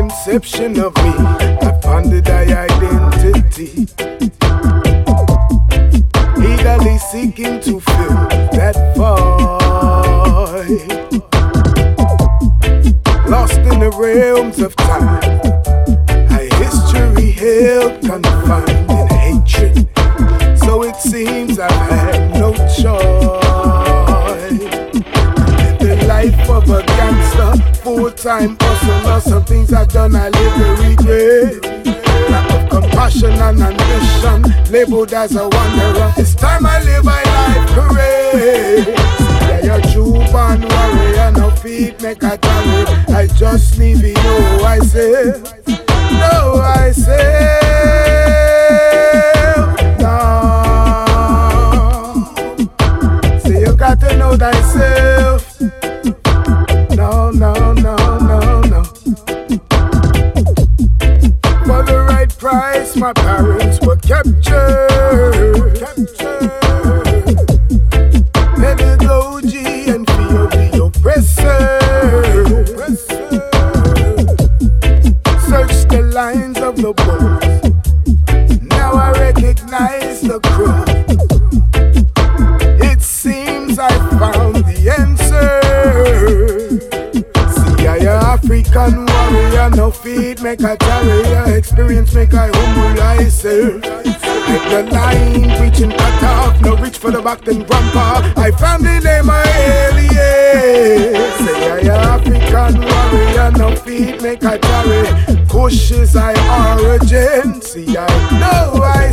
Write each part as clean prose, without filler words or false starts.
conception of me, I found thy identity. Eagerly seeking to fill that void, lost in the realms of time, a history held confined in hatred. So it seems I've had no choice. In the life of a gangster, full-time hustler, some things I've done I live to regret. Lack of compassion and ambition, labeled as a wanderer. It's time I live my life correct. Yeah, you're true born warrior, no feet make a carry. I just leave you know I say, no I say, no. See you got to know thyself. No, no, no, no, no. For the right price, my parents were captured. Pedagogy and fear of the oppressor. Search the lines of the book. Now I recognize the crew. It seems I found the answer. See, I African warrior, no feet make a carrier, experience make I humble myself. Like the line reaching cut off, no reach for the back then grandpa. I found the name I alien. Say I African warrior, no feet make a carry. Kush is I origin. See I know I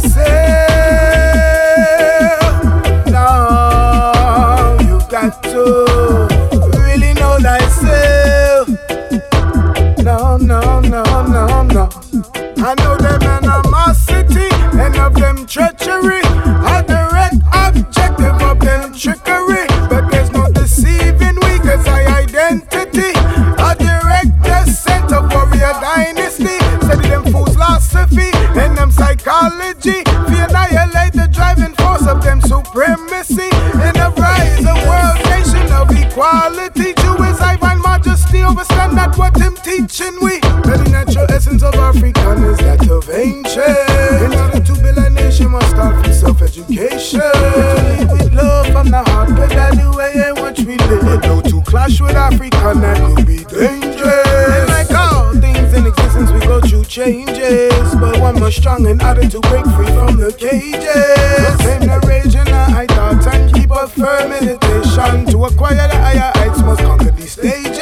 say, no, you got to really know thyself. No, no, no, no, no. I know them animosity and of them treachery. A direct objective of them trickery. But there's no deceiving we, cause I identity. A direct descent of warrior dynasty. Study them fools' philosophy and them psychology. We annihilate the driving force of them supremacy. In a rise of world nation of equality. Jew is I find majesty, overstand that what him teaching we. That the natural essence of African is that of ancient. In order to build a nation must start from self-education. To live with love from the heart, but that's the way in which we live. No to clash with African, that could be dangerous. And like all things in existence, we go through changes, but one more strong in order to break free from the cages. Tame the rage in our high thoughts and keep a firm meditation. To acquire the higher heights must conquer these stages.